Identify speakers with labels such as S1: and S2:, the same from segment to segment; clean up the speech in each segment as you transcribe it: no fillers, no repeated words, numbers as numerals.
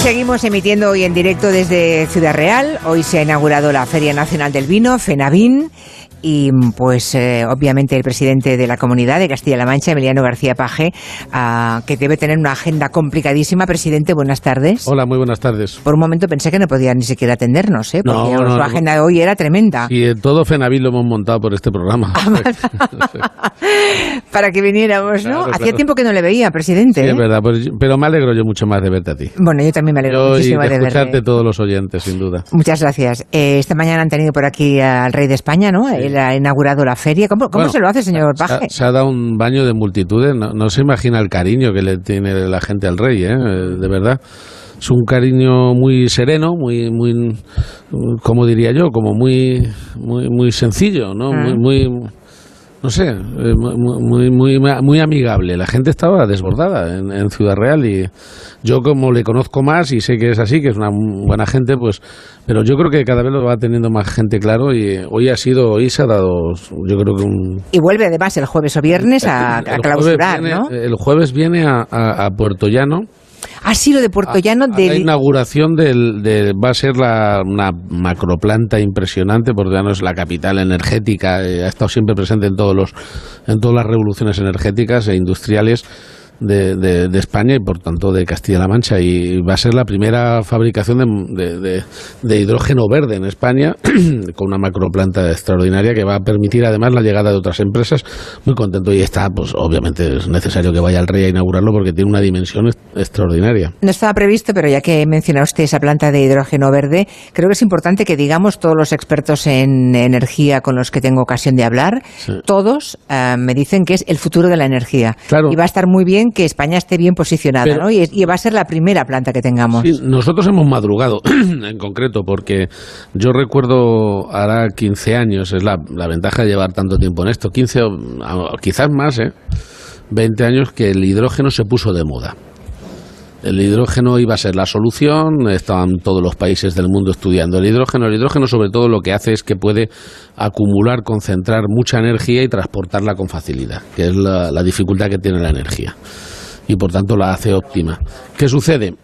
S1: Seguimos emitiendo hoy en directo desde Ciudad Real. Hoy se ha inaugurado la Feria Nacional del Vino, FENAVIN, y pues obviamente el presidente de la Comunidad de Castilla-La Mancha, Emiliano García Paje, que debe tener una agenda complicadísima. Presidente, buenas tardes.
S2: Hola, muy buenas tardes.
S1: Por un momento pensé que no podía ni siquiera atendernos, porque su agenda de hoy era tremenda.
S2: Y todo FENAVIN lo hemos montado por este programa.
S1: Para que viniéramos, ¿no?
S2: Claro,
S1: Hacía tiempo que no le veía, presidente.
S2: Sí, es verdad, pero me alegro yo mucho más de verte a ti.
S1: Bueno, yo también me alegro muchísimo de verte.
S2: escucharte todos los oyentes, sin duda.
S1: Muchas gracias. Esta mañana han tenido por aquí al rey de España, ¿no? Sí. Él ha inaugurado la feria. ¿Cómo se lo hace, señor Paje?
S2: Se ha dado un baño de multitudes. No se imagina el cariño que le tiene la gente al rey, de verdad. Es un cariño muy sereno, muy, como diría yo, como muy sencillo, ¿no? No sé, muy amigable. La gente estaba desbordada en Ciudad Real y yo, como le conozco más y sé que es así, que es una buena gente, pues, pero yo creo que cada vez lo va teniendo más gente claro y hoy se ha dado, yo creo que
S1: Y vuelve además el jueves o viernes a clausurar, ¿no?
S2: El jueves viene a Puerto Llano.
S1: Ha sido de Puerto Llano.
S2: La inauguración va a ser una macroplanta impresionante. Puerto Llano es la capital energética, ha estado siempre presente en todas las revoluciones energéticas e industriales de España y por tanto de Castilla-La Mancha, y va a ser la primera fabricación de hidrógeno verde en España con una macroplanta extraordinaria que va a permitir además la llegada de otras empresas. Muy contento, y está, pues obviamente es necesario que vaya el rey a inaugurarlo porque tiene una dimensión extraordinaria.
S1: No estaba previsto, pero ya que menciona usted esa planta de hidrógeno verde, creo que es importante que digamos todos los expertos en energía con los que tengo ocasión de hablar, sí, todos me dicen que es el futuro de la energía. Claro. Y va a estar muy bien que España esté bien posicionada, pero, ¿no? Y va a ser la primera planta que tengamos.
S2: Sí, nosotros hemos madrugado en concreto, porque yo recuerdo hará 15 años, es la ventaja de llevar tanto tiempo en esto, 15 o quizás más, 20 años, que el hidrógeno se puso de moda. El hidrógeno iba a ser la solución, estaban todos los países del mundo estudiando el hidrógeno. El hidrógeno, sobre todo, lo que hace es que puede acumular, concentrar mucha energía y transportarla con facilidad, que es la dificultad que tiene la energía, y por tanto la hace óptima. ¿Qué sucede?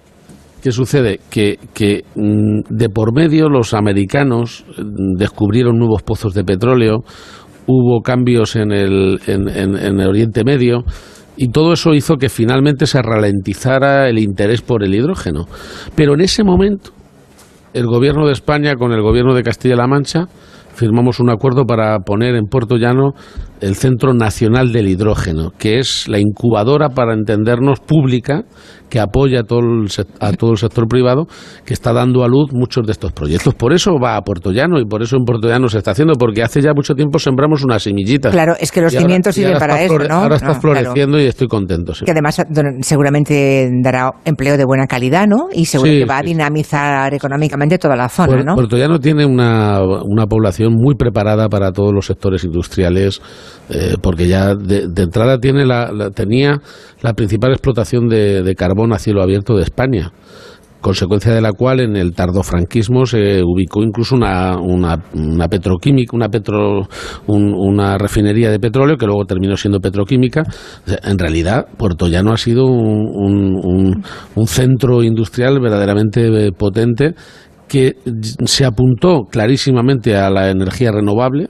S2: Que de por medio los americanos descubrieron nuevos pozos de petróleo, hubo cambios en el Oriente Medio, y todo eso hizo que finalmente se ralentizara el interés por el hidrógeno. Pero en ese momento, el gobierno de España con el gobierno de Castilla-La Mancha firmamos un acuerdo para poner en Puerto Llano el Centro Nacional del Hidrógeno, que es la incubadora, para entendernos, pública, que apoya a todo el sector privado, que está dando a luz muchos de estos proyectos. Por eso va a Puerto Llano, y por eso en Puerto Llano se está haciendo, porque hace ya mucho tiempo sembramos unas semillitas.
S1: Claro, es que los cimientos sirven para eso, ¿no?
S2: Ahora está floreciendo, claro. Y estoy contento. Sí.
S1: Que además seguramente dará empleo de buena calidad, ¿no? Y seguro que va a dinamizar económicamente toda la zona, ¿no?
S2: Puerto Llano tiene una población muy preparada para todos los sectores industriales, porque ya de entrada tenía la principal explotación de carbón a cielo abierto de España, consecuencia de la cual en el tardofranquismo se ubicó incluso una petroquímica, una refinería de petróleo, que luego terminó siendo petroquímica. En realidad, Puerto Llano ha sido un centro industrial verdaderamente potente, que se apuntó clarísimamente a la energía renovable,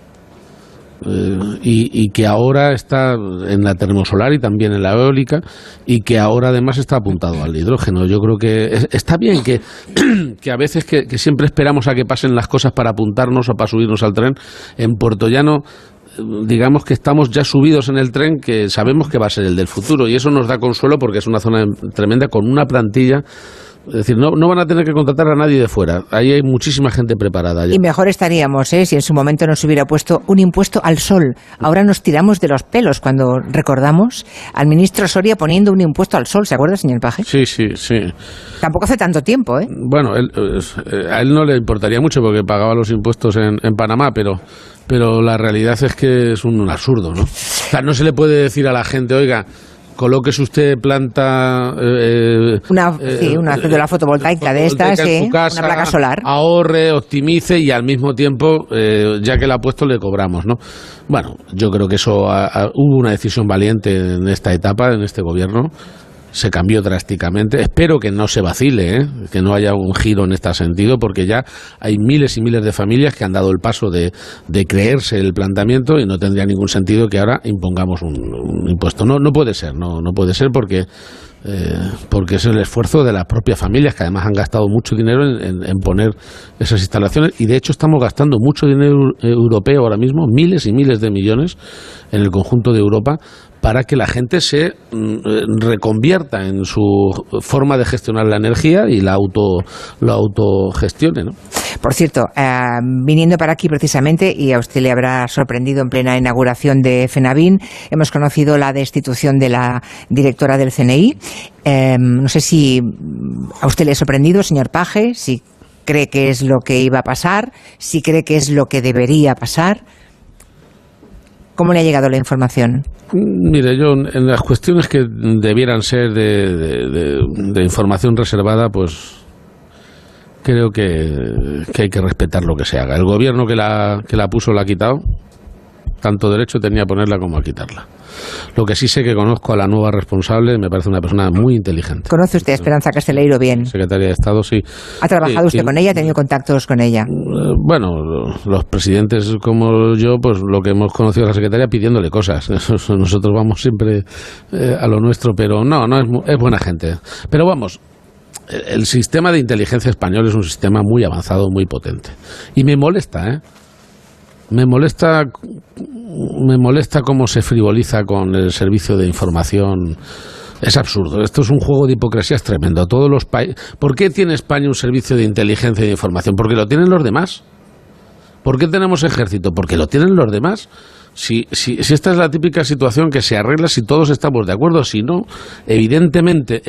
S2: y que ahora está en la termosolar y también en la eólica, y que ahora además está apuntado al hidrógeno. Yo creo que está bien que a veces que siempre esperamos a que pasen las cosas para apuntarnos o para subirnos al tren. En Puerto Llano, digamos que estamos ya subidos en el tren, que sabemos que va a ser el del futuro, y eso nos da consuelo, porque es una zona tremenda con una plantilla. Es decir, no van a tener que contratar a nadie de fuera. Ahí hay muchísima gente preparada ya.
S1: Y mejor estaríamos, si en su momento nos hubiera puesto un impuesto al sol. Ahora nos tiramos de los pelos cuando recordamos al ministro Soria poniendo un impuesto al sol. ¿Se acuerda, señor Paje?
S2: Sí.
S1: Tampoco hace tanto tiempo,
S2: Bueno, a él no le importaría mucho porque pagaba los impuestos en Panamá, pero la realidad es que es un absurdo, ¿no? O sea, no se le puede decir a la gente, oiga, colóquese usted planta...
S1: una cédula fotovoltaica de estas,
S2: en su casa,
S1: una placa solar.
S2: Ahorre, optimice, y al mismo tiempo, ya que la ha puesto, le cobramos, ¿no? Bueno, yo creo que eso hubo una decisión valiente en esta etapa, en este gobierno, se cambió drásticamente. Espero que no se vacile, que no haya un giro en este sentido, porque ya hay miles y miles de familias que han dado el paso de creerse el planteamiento y no tendría ningún sentido que ahora impongamos un impuesto. No puede ser, no puede ser porque es el esfuerzo de las propias familias, que además han gastado mucho dinero en poner esas instalaciones, y de hecho estamos gastando mucho dinero europeo ahora mismo, miles y miles de millones en el conjunto de Europa, para que la gente se reconvierta en su forma de gestionar la energía y la autogestione, ¿no?
S1: Por cierto, viniendo para aquí precisamente, y a usted le habrá sorprendido en plena inauguración de FENAVIN, hemos conocido la destitución de la directora del CNI. No sé si a usted le ha sorprendido, señor Page, si cree que es lo que iba a pasar, si cree que es lo que debería pasar. ¿Cómo le ha llegado la información?
S2: Mire, yo en las cuestiones que debieran ser de información reservada, pues creo que hay que respetar lo que se haga. El gobierno que la puso la ha quitado, tanto derecho tenía a ponerla como a quitarla. Lo que sí sé que conozco a la nueva responsable, me parece una persona muy inteligente.
S1: ¿Conoce usted a Esperanza Casteleiro bien?
S2: Secretaria de Estado, sí.
S1: ¿Ha trabajado usted con ella? ¿Ha tenido contactos con ella?
S2: Bueno, los presidentes como yo, pues lo que hemos conocido a la secretaria pidiéndole cosas. Nosotros vamos siempre a lo nuestro, pero no es buena gente. Pero vamos, el sistema de inteligencia español es un sistema muy avanzado, muy potente. Y me molesta, Me molesta cómo se frivoliza con el servicio de información. Es absurdo. Esto es un juego de hipocresías tremendo. Todos los ¿Por qué tiene España un servicio de inteligencia y de información? Porque lo tienen los demás. ¿Por qué tenemos ejército? Porque lo tienen los demás. Si esta es la típica situación que se arregla si todos estamos de acuerdo, si no, evidentemente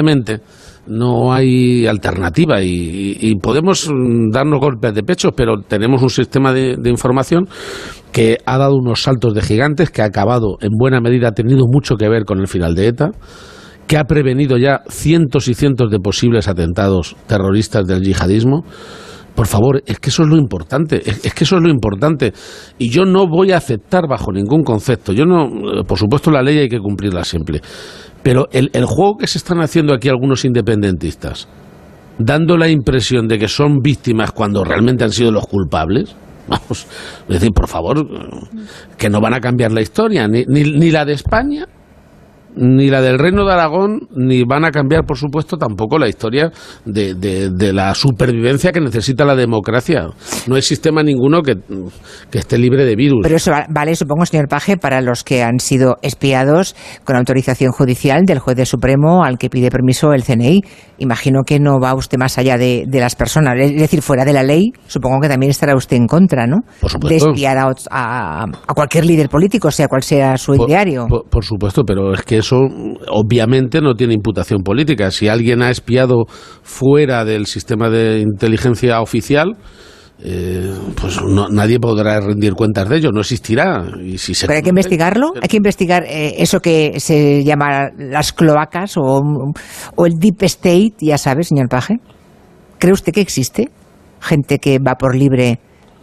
S2: no hay alternativa y podemos darnos golpes de pecho, pero tenemos un sistema de información que ha dado unos saltos de gigantes, que ha acabado, en buena medida, ha tenido mucho que ver con el final de ETA, que ha prevenido ya cientos y cientos de posibles atentados terroristas del yihadismo. Por favor, es que eso es lo importante, es que eso es lo importante. Y yo no voy a aceptar bajo ningún concepto. Por supuesto, la ley hay que cumplirla siempre. Pero el juego que se están haciendo aquí algunos independentistas, dando la impresión de que son víctimas cuando realmente han sido los culpables, vamos, es decir, por favor, que no van a cambiar la historia, ni la de España, ni la del Reino de Aragón, ni van a cambiar, por supuesto, tampoco la historia de la supervivencia que necesita la democracia. No hay sistema ninguno que esté libre de virus.
S1: Pero eso vale, supongo, señor Page, para los que han sido espiados con autorización judicial del juez de Supremo al que pide permiso el CNI. Imagino que no va usted más allá de las personas. Es decir, fuera de la ley, supongo que también estará usted en contra, ¿no?
S2: Por supuesto.
S1: De espiar a cualquier líder político, sea cual sea su ideario.
S2: Por supuesto, pero es que eso obviamente no tiene imputación política. Si alguien ha espiado fuera del sistema de inteligencia oficial, pues nadie podrá rendir cuentas de ello, no existirá.
S1: Pero hay que investigarlo, hay que investigar eso que se llama las cloacas o el deep state, ya sabe, señor Page. ¿Cree usted que existe gente que va por libre?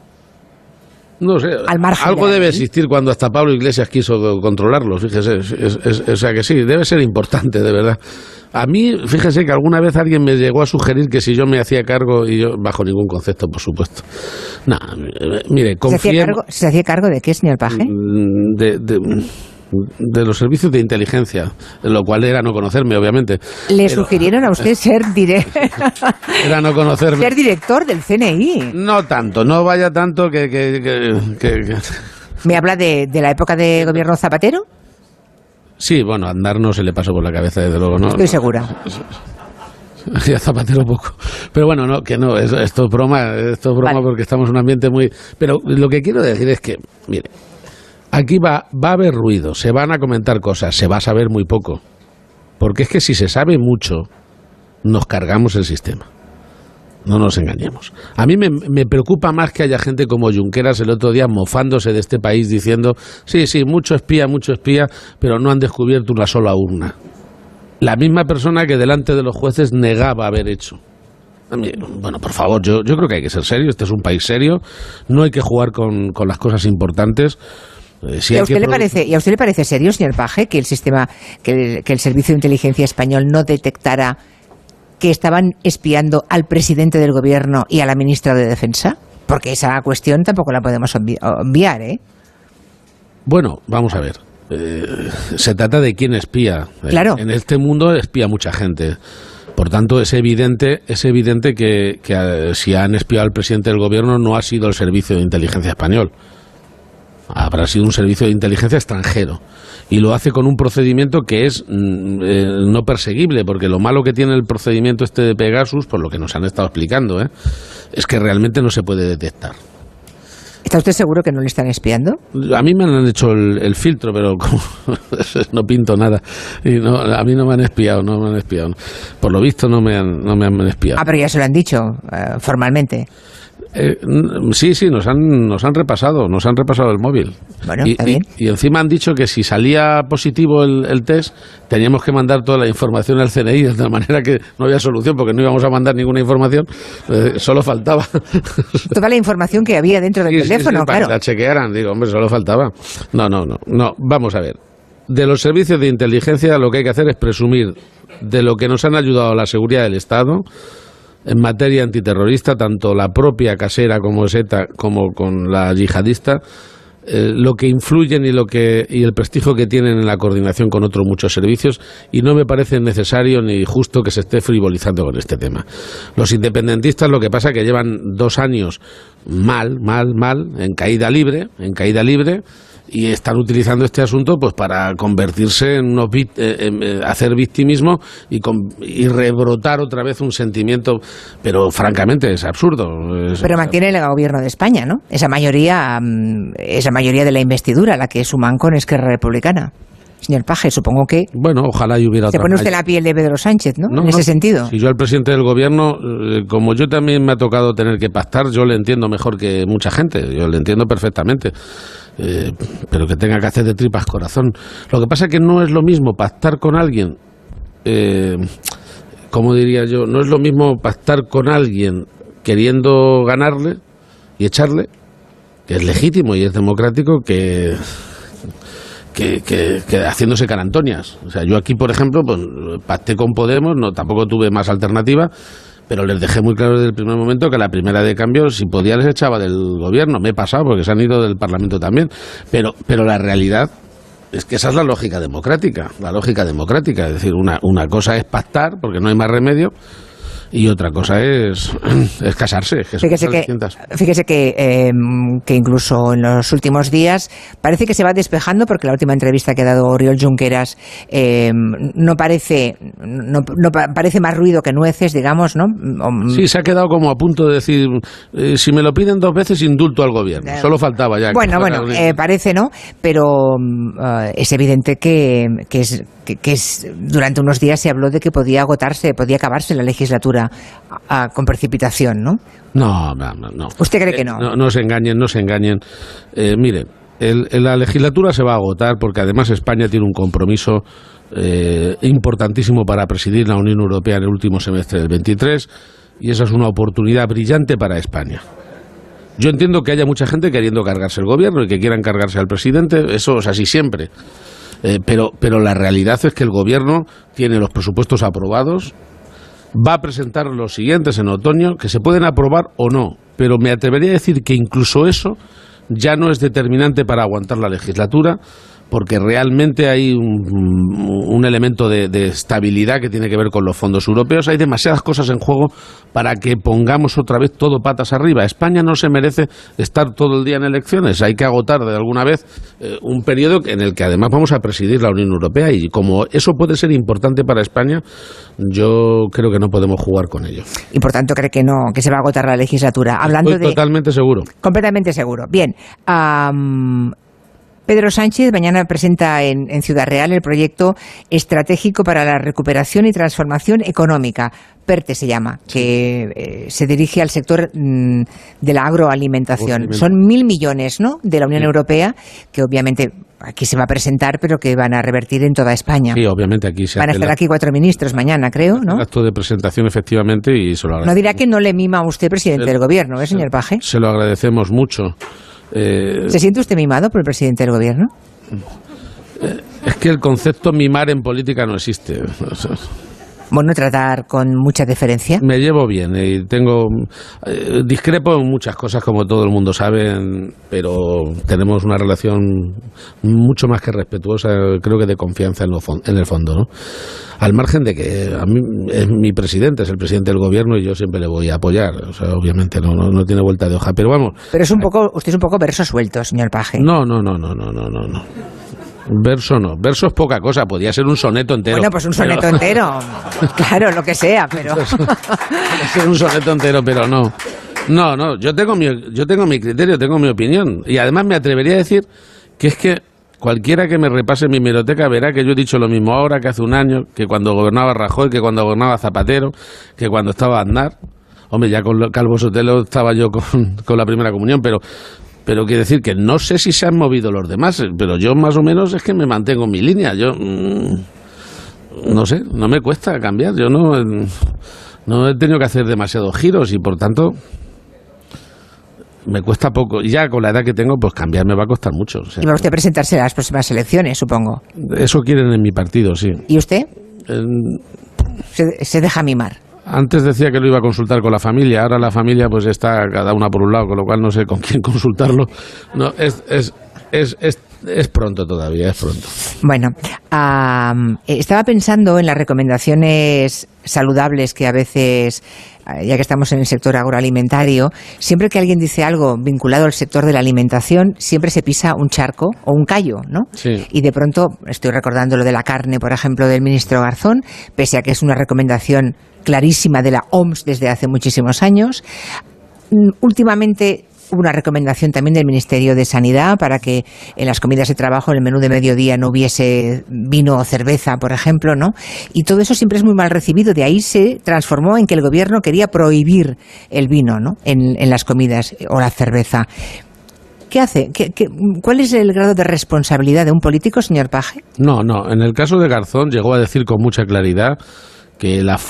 S2: No sé, algo debe existir cuando hasta Pablo Iglesias quiso controlarlo, fíjese, o sea que sí, debe ser importante, de verdad. A mí, fíjese que alguna vez alguien me llegó a sugerir que si yo me hacía cargo, y yo, bajo ningún concepto, por supuesto. No, mire,
S1: ¿Se hacía cargo de qué, señor Page?
S2: De los servicios de inteligencia, lo cual era no conocerme, obviamente.
S1: ¿Le sugirieron a usted ser
S2: era no conocerme.
S1: Ser director del CNI?
S2: No tanto, no vaya tanto que...
S1: ¿Me habla de la época de gobierno Zapatero?
S2: Sí, bueno, andar no se le pasó por la cabeza, desde luego, ¿no?
S1: Estoy segura.
S2: Ya Zapatero poco. Pero bueno, no, que no, esto es broma vale. Porque estamos en un ambiente muy... Pero lo que quiero decir es que, mire, aquí va a haber ruido, se van a comentar cosas, se va a saber muy poco. Porque es que si se sabe mucho, nos cargamos el sistema. No nos engañemos. A mí me preocupa más que haya gente como Junqueras el otro día mofándose de este país diciendo sí, mucho espía, pero no han descubierto una sola urna. La misma persona que delante de los jueces negaba haber hecho. Bueno, por favor, yo creo que hay que ser serio, este es un país serio, no hay que jugar con las cosas importantes.
S1: ¿Y a usted le parece serio, señor Page, que el sistema, que el Servicio de Inteligencia español no detectara que estaban espiando al presidente del gobierno y a la ministra de Defensa? Porque esa cuestión tampoco la podemos obviar, ¿eh?
S2: Bueno, vamos a ver. Se trata de quién espía.
S1: Claro.
S2: En este mundo espía mucha gente. Por tanto, es evidente que si han espiado al presidente del gobierno no ha sido el Servicio de Inteligencia español. Habrá sido un servicio de inteligencia extranjero. Y lo hace con un procedimiento que es no perseguible, porque lo malo que tiene el procedimiento este de Pegasus, por lo que nos han estado explicando, es que realmente no se puede detectar.
S1: ¿Está usted seguro que no le están espiando?
S2: A mí me han hecho el filtro, pero como no pinto nada. Y a mí no me han espiado. Por lo visto no me han espiado.
S1: Ah, pero ya se lo han dicho formalmente.
S2: Sí, nos han repasado el móvil.
S1: Bueno, está bien.
S2: Y encima han dicho que si salía positivo el test, teníamos que mandar toda la información al CNI, de tal manera que no había solución, porque no íbamos a mandar ninguna información, solo faltaba.
S1: Toda la información que había dentro del teléfono,
S2: sí, para
S1: claro.
S2: que la chequearan, digo, hombre, solo faltaba. No, vamos a ver. De los servicios de inteligencia lo que hay que hacer es presumir de lo que nos han ayudado a la seguridad del Estado en materia antiterrorista, tanto la propia casera como ETA como con la yihadista, lo que influyen y el prestigio que tienen en la coordinación con otros muchos servicios, y no me parece necesario ni justo que se esté frivolizando con este tema. Los independentistas lo que pasa es que llevan 2 años mal, en caída libre, y están utilizando este asunto pues para convertirse en hacer victimismo y rebrotar otra vez un sentimiento, pero francamente es absurdo.
S1: Pero mantiene el gobierno de España, ¿no? Esa mayoría de la investidura, la que suman con Esquerra Republicana. Señor Page, supongo que...
S2: Bueno, ojalá y hubiera otra.
S1: Se pone usted la piel de Pedro Sánchez, ¿no? En ese sentido.
S2: Si yo al presidente del gobierno, como yo también me ha tocado tener que pactar, yo le entiendo mejor que mucha gente, yo le entiendo perfectamente. Pero que tenga que hacer de tripas corazón. Lo que pasa es que no es lo mismo pactar con alguien, como diría yo, no es lo mismo pactar con alguien queriendo ganarle y echarle, que es legítimo y es democrático, que haciéndose canantonias. O sea, yo aquí, por ejemplo, pues pacté con Podemos, tampoco tuve más alternativa, pero les dejé muy claro desde el primer momento que la primera de cambio, si podía, les echaba del gobierno. Me he pasado porque se han ido del Parlamento también, pero la realidad es que esa es la lógica democrática. Es decir, una cosa es pactar porque no hay más remedio, y otra cosa es casarse.
S1: Fíjese que incluso en los últimos días parece que se va despejando, porque la última entrevista que ha dado Oriol Junqueras no parece más ruido que nueces, digamos, ¿no?
S2: Sí, se ha quedado como a punto de decir, si me lo piden 2 veces, indulto al gobierno. Solo faltaba ya.
S1: Bueno, parece, ¿no? Pero es evidente que durante unos días se habló de que podía acabarse la legislatura con precipitación, ¿no?
S2: No.
S1: ¿Usted cree que no?
S2: No se engañen. Miren, la legislatura se va a agotar porque además España tiene un compromiso importantísimo para presidir la Unión Europea en el último semestre del 23, y esa es una oportunidad brillante para España. Yo entiendo que haya mucha gente queriendo cargarse el gobierno y que quieran cargarse al presidente, eso es así siempre. Pero la realidad es que el gobierno tiene los presupuestos aprobados, va a presentar los siguientes en otoño, que se pueden aprobar o no, pero me atrevería a decir que incluso eso ya no es determinante para aguantar la legislatura, porque realmente hay un elemento de estabilidad que tiene que ver con los fondos europeos. Hay demasiadas cosas en juego para que pongamos otra vez todo patas arriba. España no se merece estar todo el día en elecciones. Hay que agotar de alguna vez un periodo en el que además vamos a presidir la Unión Europea, y como eso puede ser importante para España, yo creo que no podemos jugar con ello.
S1: Y por tanto cree que no, que se va a agotar la legislatura.
S2: Estoy totalmente seguro.
S1: Completamente seguro. Bien. Pedro Sánchez mañana presenta en Ciudad Real el proyecto estratégico para la recuperación y transformación económica, PERTE se llama, que se dirige al sector de la agroalimentación. Son 1.000 millones, ¿no?, de la Unión Europea, que obviamente aquí se va a presentar, pero que van a revertir en toda España.
S2: Sí, obviamente aquí se
S1: van a estar aquí 4 ministros mañana, creo, ¿no?
S2: Acto de presentación, efectivamente, y se lo agradecemos.
S1: No dirá que no le mima a usted, presidente del gobierno, señor Page?
S2: Se lo agradecemos mucho.
S1: ¿Se siente usted mimado por el presidente del gobierno?
S2: Es que el concepto mimar en política no existe.
S1: Bueno, tratar con mucha deferencia.
S2: Me llevo bien y discrepo en muchas cosas, como todo el mundo sabe, pero tenemos una relación mucho más que respetuosa, creo que de confianza en el fondo, ¿no? Al margen de que a mí es mi presidente, es el presidente del gobierno y yo siempre le voy a apoyar. O sea, obviamente no tiene vuelta de hoja, pero vamos.
S1: Pero usted es un poco verso suelto, señor Page.
S2: No. Verso no, verso es poca cosa, podría ser un soneto entero.
S1: Bueno, pues un soneto entero, claro, lo que sea, pero...
S2: Puede ser un soneto entero, pero no. No, yo tengo mi criterio, tengo mi opinión. Y además me atrevería a decir que es que cualquiera que me repase mi hemeroteca verá que yo he dicho lo mismo ahora que hace un año, que cuando gobernaba Rajoy, que cuando gobernaba Zapatero, que cuando estaba Aznar. Hombre, ya con Calvo Sotelo estaba yo con la primera comunión, pero quiero decir que no sé si se han movido los demás, pero yo más o menos es que me mantengo en mi línea. Yo no sé, no me cuesta cambiar. Yo no he tenido que hacer demasiados giros y por tanto me cuesta poco. Y ya con la edad que tengo, pues cambiar me va a costar mucho. O sea,
S1: y va usted a presentarse a las próximas elecciones, supongo.
S2: Eso quieren en mi partido, sí.
S1: ¿Y usted? Se deja mimar.
S2: Antes decía que lo iba a consultar con la familia, ahora la familia pues está cada una por un lado, con lo cual no sé con quién consultarlo. No, es pronto todavía, es pronto.
S1: Bueno, estaba pensando en las recomendaciones saludables que a veces, ya que estamos en el sector agroalimentario, siempre que alguien dice algo vinculado al sector de la alimentación, siempre se pisa un charco o un callo, ¿no?
S2: Sí.
S1: Y de pronto, estoy recordando lo de la carne, por ejemplo, del ministro Garzón, pese a que es una recomendación clarísima de la OMS desde hace muchísimos años. Últimamente hubo una recomendación también del Ministerio de Sanidad para que en las comidas de trabajo, en el menú de mediodía, no hubiese vino o cerveza, por ejemplo, ¿no? Y todo eso siempre es muy mal recibido. De ahí se transformó en que el gobierno quería prohibir el vino, ¿no? En las comidas o la cerveza. ¿Qué hace? ¿Cuál es el grado de responsabilidad de un político, señor Page?
S2: No. En el caso de Garzón llegó a decir con mucha claridad que la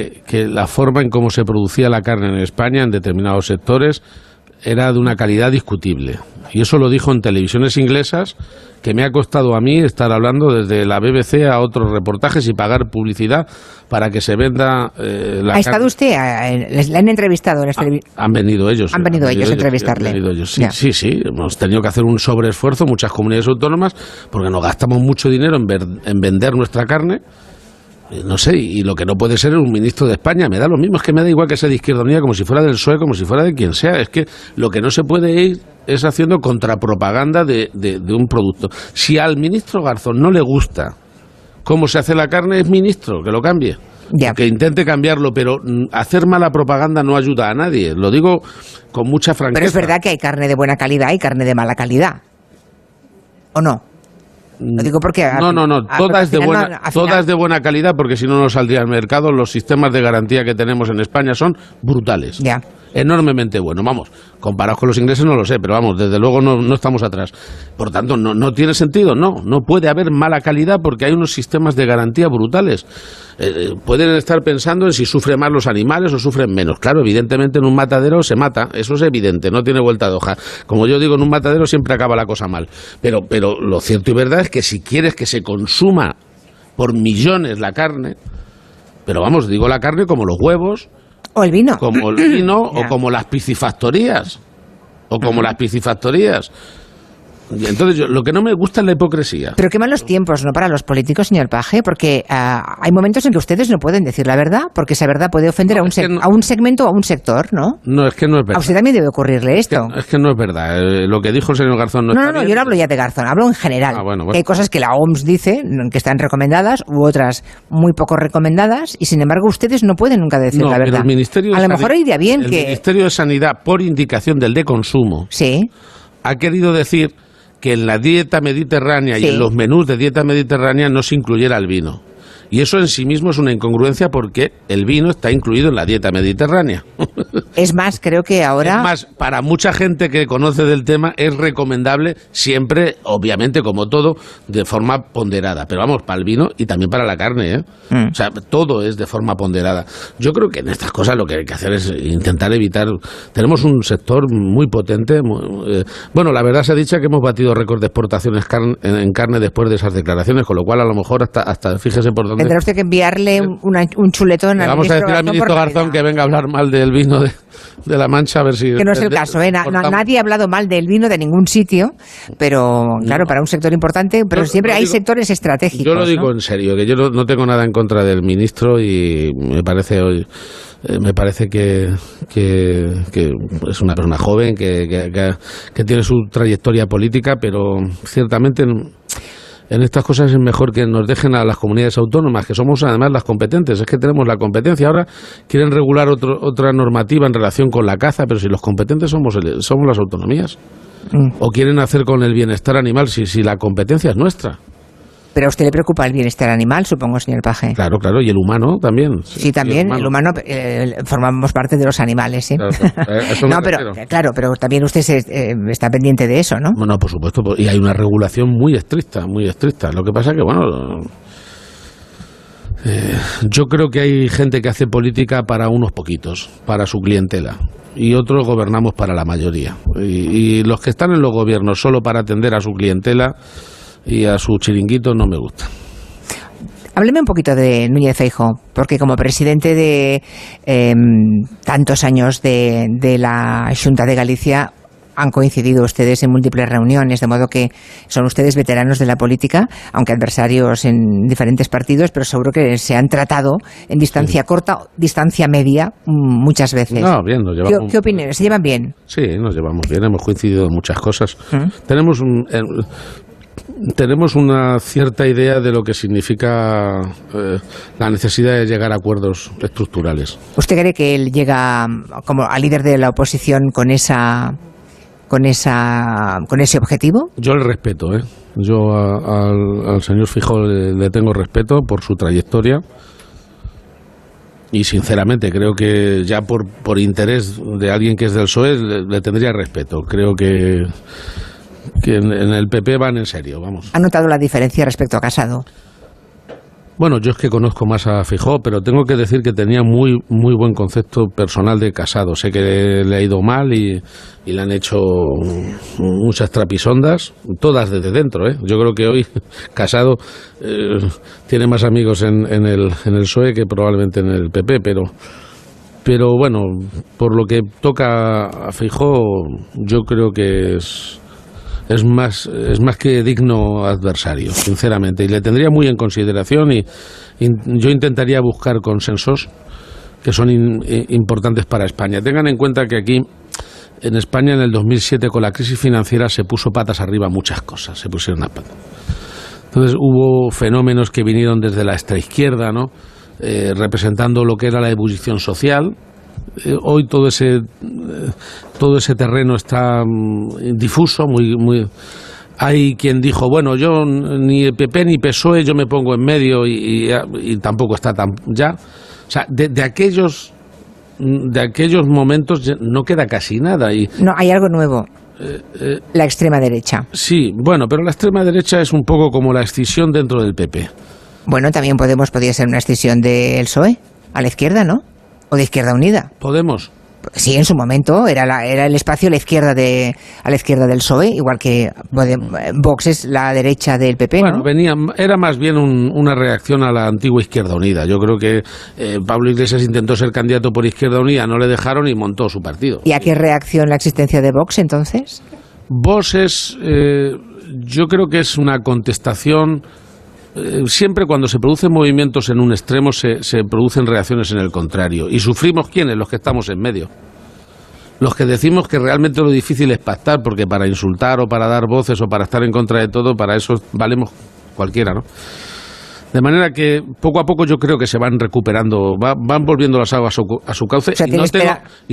S2: forma en cómo se producía la carne en España en determinados sectores era de una calidad discutible. Y eso lo dijo en televisiones inglesas, que me ha costado a mí estar hablando desde la BBC a otros reportajes y pagar publicidad para que se venda la carne.
S1: ¿Ha estado usted? ¿Le han entrevistado?
S2: Han venido ellos.
S1: Han venido ellos a entrevistarle.
S2: Sí. Hemos tenido que hacer un sobreesfuerzo, muchas comunidades autónomas, porque nos gastamos mucho dinero en vender nuestra carne. No sé, y lo que no puede ser es un ministro de España, me da lo mismo, es que me da igual que sea de Izquierda Unida, como si fuera del PSOE, como si fuera de quien sea, es que lo que no se puede ir es haciendo contrapropaganda de un producto. Si al ministro Garzón no le gusta cómo se hace la carne, es ministro, que lo cambie.
S1: Ya.
S2: Que intente cambiarlo, pero hacer mala propaganda no ayuda a nadie, lo digo con mucha franqueza.
S1: Pero es verdad que hay carne de buena calidad y carne de mala calidad, ¿o no? Lo digo porque
S2: no, todas de buena calidad, porque si no saldría al mercado. Los sistemas de garantía que tenemos en España son brutales.
S1: Ya.
S2: Enormemente buenos, vamos, comparados con los ingleses no lo sé, pero vamos, desde luego no estamos atrás. Por tanto, no tiene sentido, no puede haber mala calidad porque hay unos sistemas de garantía brutales. Pueden estar pensando en si sufren más los animales o sufren menos. Claro, evidentemente en un matadero se mata, eso es evidente, no tiene vuelta de hoja. Como yo digo, en un matadero siempre acaba la cosa mal. Pero lo cierto y verdad es que si quieres que se consuma por millones la carne, pero vamos, digo la carne como los huevos,
S1: o el vino.
S2: Como el vino o como las piscifactorías. Y entonces lo que no me gusta es la hipocresía.
S1: Pero qué malos tiempos, ¿no?, para los políticos, señor Page, porque hay momentos en que ustedes no pueden decir la verdad, porque esa verdad puede ofender a un segmento o a un sector, ¿no?
S2: No, es que no es verdad.
S1: A usted también debe ocurrirle esto.
S2: Es que no es verdad. Lo que dijo el señor Garzón no está bien.
S1: Yo no hablo ya de Garzón, hablo en general.
S2: Bueno.
S1: Hay cosas que la OMS dice que están recomendadas u otras muy poco recomendadas y sin embargo ustedes no pueden nunca decir la verdad.
S2: El Ministerio
S1: a lo mejor iría bien
S2: el Ministerio de Sanidad, por indicación del de consumo, ha querido decir que en la dieta mediterránea y en los menús de dieta mediterránea no se incluyera el vino. Y eso en sí mismo es una incongruencia porque el vino está incluido en la dieta mediterránea.
S1: Es más, creo que ahora...
S2: Es más, para mucha gente que conoce del tema es recomendable siempre, obviamente como todo, de forma ponderada. Pero vamos, para el vino y también para la carne, ¿eh? O sea, todo es de forma ponderada. Yo creo que en estas cosas lo que hay que hacer es intentar evitar... Tenemos un sector muy potente. Bueno, la verdad se ha dicho que hemos batido récord de exportaciones en carne después de esas declaraciones, con lo cual a lo mejor hasta fíjese por dónde...
S1: Tendrá usted que enviarle un chuletón al
S2: vamos a decir al ministro Garzón que venga a hablar mal del vino de La Mancha, a ver si...
S1: Que no es el caso, ¿eh? Nadie ha hablado mal del vino de ningún sitio, pero claro, para un sector importante, pero siempre hay sectores estratégicos.
S2: Yo lo digo en serio, que yo no tengo nada en contra del ministro y me parece que es una persona joven, que tiene su trayectoria política, pero ciertamente en estas cosas es mejor que nos dejen a las comunidades autónomas, que somos además las competentes. Es que tenemos la competencia. Ahora quieren regular otra normativa en relación con la caza, pero si los competentes somos las autonomías. O quieren hacer con el bienestar animal si la competencia es nuestra.
S1: Pero a usted le preocupa el bienestar animal, supongo, señor Page.
S2: Claro, y el humano también.
S1: Sí, también, el humano formamos parte de los animales, ¿eh? Claro, pero también usted está pendiente de eso, ¿no?
S2: Bueno, por supuesto, y hay una regulación muy estricta. Lo que pasa que, bueno... yo creo que hay gente que hace política para unos poquitos, para su clientela, y otros gobernamos para la mayoría. Y los que están en los gobiernos solo para atender a su clientela y a su chiringuito no me gusta.
S1: Hábleme un poquito de Núñez Feijóo, porque como presidente de tantos años de la Xunta de Galicia han coincidido ustedes en múltiples reuniones, de modo que son ustedes veteranos de la política, aunque adversarios en diferentes partidos, pero seguro que se han tratado en distancia corta, distancia media, muchas veces.
S2: No, bien, nos llevamos.
S1: ¿Qué opinión? ¿Se llevan bien?
S2: Sí, nos llevamos bien, hemos coincidido en muchas cosas. Tenemos una cierta idea de lo que significa la necesidad de llegar a acuerdos estructurales.
S1: ¿Usted cree que él llega como a líder de la oposición con ese objetivo?
S2: Yo le respeto, ¿eh? Yo al señor Feijóo le tengo respeto por su trayectoria y sinceramente creo que ya por interés de alguien que es del PSOE le tendría respeto. Creo que en el PP van en serio, vamos.
S1: ¿Ha notado la diferencia respecto a Casado?
S2: Bueno, yo es que conozco más a Feijóo, pero tengo que decir que tenía muy buen concepto personal de Casado. Sé que le ha ido mal y le han hecho muchas trapisondas, todas desde dentro, ¿eh? Yo creo que hoy Casado tiene más amigos en el PSOE que probablemente en el PP, pero bueno, por lo que toca a Feijóo, yo creo que es más que digno adversario, sinceramente, y le tendría muy en consideración y yo intentaría buscar consensos que son importantes para España. Tengan en cuenta que aquí en España en el 2007 con la crisis financiera se puso patas arriba muchas cosas, se pusieron a patas. Entonces hubo fenómenos que vinieron desde la extraizquierda, ¿no? Representando lo que era la ebullición social. Hoy todo ese terreno está difuso, muy. Hay quien dijo, bueno, yo ni PP ni PSOE, yo me pongo en medio y tampoco está tan ya. O sea, de aquellos momentos no queda casi nada.
S1: No, hay algo nuevo. La extrema derecha.
S2: Sí, bueno, pero la extrema derecha es un poco como la escisión dentro del PP.
S1: Bueno, también podría ser una escisión del PSOE, a la izquierda, ¿no? ¿O de Izquierda Unida?
S2: ¿Podemos?
S1: Sí, en su momento era el espacio a la izquierda del PSOE, igual que Vox es la derecha del PP, ¿no?
S2: Bueno, era más bien una reacción a la antigua Izquierda Unida. Yo creo que Pablo Iglesias intentó ser candidato por Izquierda Unida, no le dejaron y montó su partido.
S1: ¿Y a qué reacción la existencia de Vox, entonces?
S2: Vox yo creo que es una contestación. Siempre cuando se producen movimientos en un extremo se producen reacciones en el contrario. ¿Y sufrimos quiénes? Los que estamos en medio. Los que decimos que realmente lo difícil es pactar, porque para insultar o para dar voces o para estar en contra de todo, para eso valemos cualquiera, ¿no? De manera que poco a poco yo creo que se van recuperando, van volviendo las aguas a su cauce. O sea,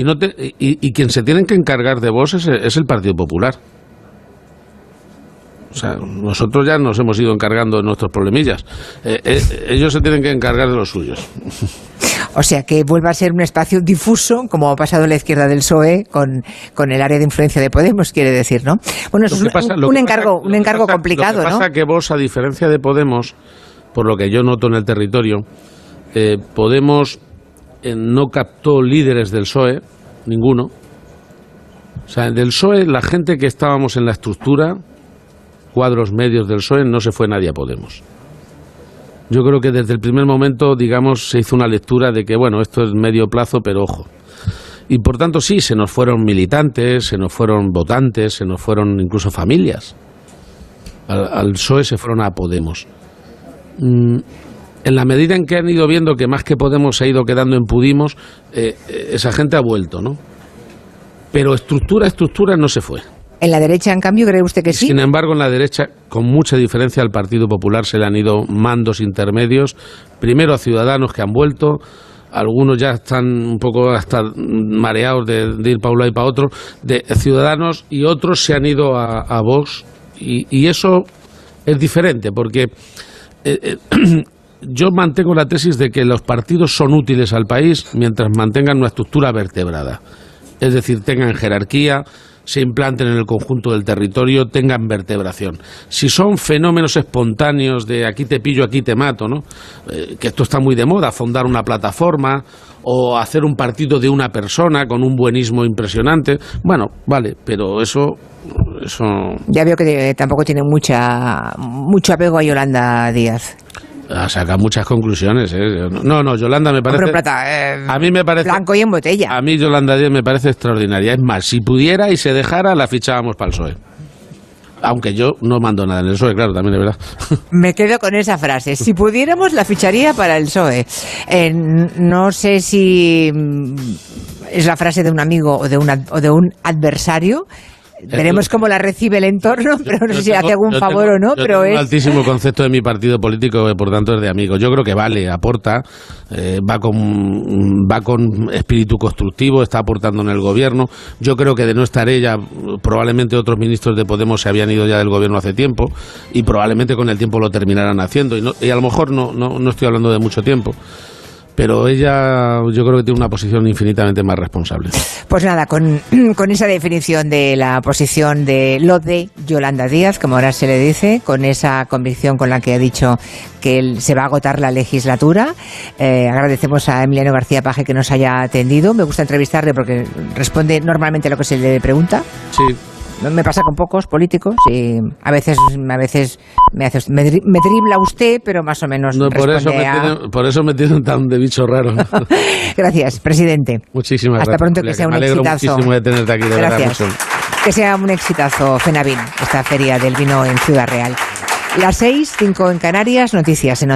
S2: y quien se tienen que encargar de Vox es el Partido Popular. O sea, nosotros ya nos hemos ido encargando de nuestros problemillas. Ellos se tienen que encargar de los suyos.
S1: O sea, que vuelva a ser un espacio difuso, como ha pasado en la izquierda del PSOE con el área de influencia de Podemos, quiere decir, ¿no? Bueno, eso es un encargo complicado, ¿no?
S2: Lo que pasa que Vox, a diferencia de Podemos, por lo que yo noto en el territorio, Podemos no captó líderes del PSOE, ninguno. O sea, del PSOE, la gente que estábamos en la estructura, cuadros medios del PSOE, no se fue nadie a Podemos. Yo creo que desde el primer momento, digamos, se hizo una lectura de que, bueno, esto es medio plazo, pero ojo. Y por tanto, sí, se nos fueron militantes, se nos fueron votantes, se nos fueron incluso familias. Al PSOE se fueron a Podemos. En la medida en que han ido viendo que más que Podemos se ha ido quedando en Pudimos, esa gente ha vuelto, ¿no? Pero estructura no se fue.
S1: ¿En la derecha, en cambio, cree usted que sí?
S2: Sin embargo, en la derecha, con mucha diferencia, al Partido Popular se le han ido mandos intermedios. Primero a Ciudadanos, que han vuelto. Algunos ya están un poco hasta mareados de ir para un lado y para otro. De Ciudadanos, y otros se han ido a Vox. Y eso es diferente, porque yo mantengo la tesis de que los partidos son útiles al país mientras mantengan una estructura vertebrada. Es decir, tengan jerarquía, se implanten en el conjunto del territorio, tengan vertebración. Si son fenómenos espontáneos de aquí te pillo, aquí te mato, ¿no? Que esto está muy de moda, fundar una plataforma o hacer un partido de una persona con un buenismo impresionante. Bueno, vale, pero eso...
S1: Ya veo que tampoco tiene mucho apego a Yolanda Díaz.
S2: Saca muchas conclusiones, ¿eh? No, Yolanda me parece... a mí me parece...
S1: Blanco y en botella.
S2: A mí Yolanda Díaz me parece extraordinaria. Es más, si pudiera y se dejara, la fichábamos para el PSOE. Aunque yo no mando nada en el PSOE, claro, también es verdad.
S1: Me quedo con esa frase. Si pudiéramos, la ficharía para el PSOE. No sé si es la frase de un amigo o de un adversario. Veremos cómo la recibe el entorno, pero no sé si hace algún favor o no. Pero
S2: tengo un altísimo concepto de mi partido político, que por tanto es de amigo. Yo creo que vale, aporta, va con espíritu constructivo, está aportando en el gobierno. Yo creo que de no estar ella, probablemente otros ministros de Podemos se habían ido ya del gobierno hace tiempo, y probablemente con el tiempo lo terminarán haciendo. Y a lo mejor no estoy hablando de mucho tiempo. Pero ella, yo creo que tiene una posición infinitamente más responsable.
S1: Pues nada, con esa definición de la posición de lo de Yolanda Díaz, como ahora se le dice, con esa convicción con la que ha dicho que se va a agotar la legislatura, agradecemos a Emiliano García Paje que nos haya atendido. Me gusta entrevistarle porque responde normalmente a lo que se le pregunta.
S2: Sí.
S1: Me pasa con pocos políticos y a veces me dribla usted, pero más o menos
S2: por eso me tienen tan de bicho raro.
S1: Gracias, presidente.
S2: Muchísimas
S1: gracias. Hasta pronto, que sea un exitazo.
S2: Me alegro muchísimo de tenerte aquí, de verdad. Mucho.
S1: Que sea un exitazo, FENAVIN, esta feria del vino en Ciudad Real. Las 6:05 en Canarias, noticias en